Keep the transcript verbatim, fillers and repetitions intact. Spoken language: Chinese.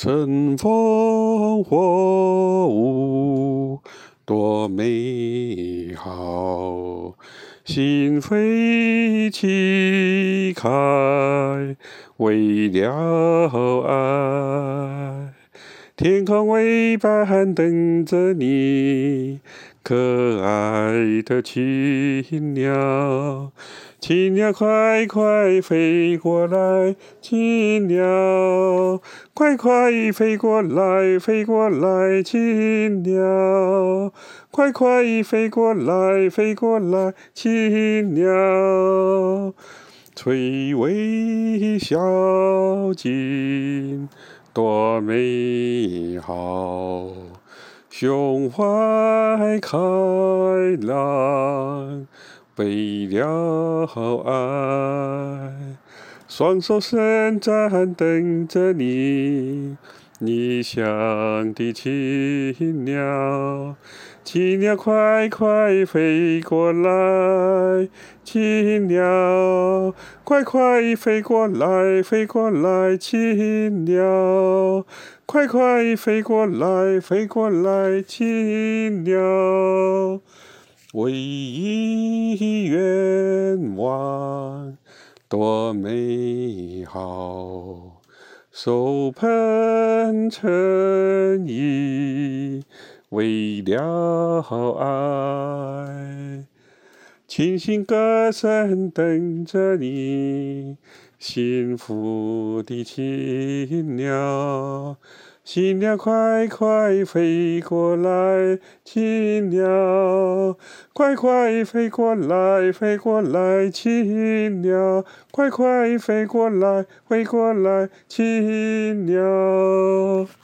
乘风火舞多美好，心飞气开，为了爱。天空微斑等着你，可爱的青鸟，青鸟快快飞过来，青鸟快快飞过来，飞过来，青鸟快快飞过来，飞过来，青鸟垂微小径多美好，胸怀开朗，为了爱，双手伸展等着你，理想的青鸟，青鸟快快飞过来，青鸟快快飞过来，飞过来，青鸟快快飞过来，飞过来，青鸟唯一愿望多美好，手捧诚意，为了爱，清新歌声等着你，幸福的青鸟，青鸟快快飞过来，青鸟快快飞过来，飞过来，青鸟快快飞过来，飞过来，青鸟。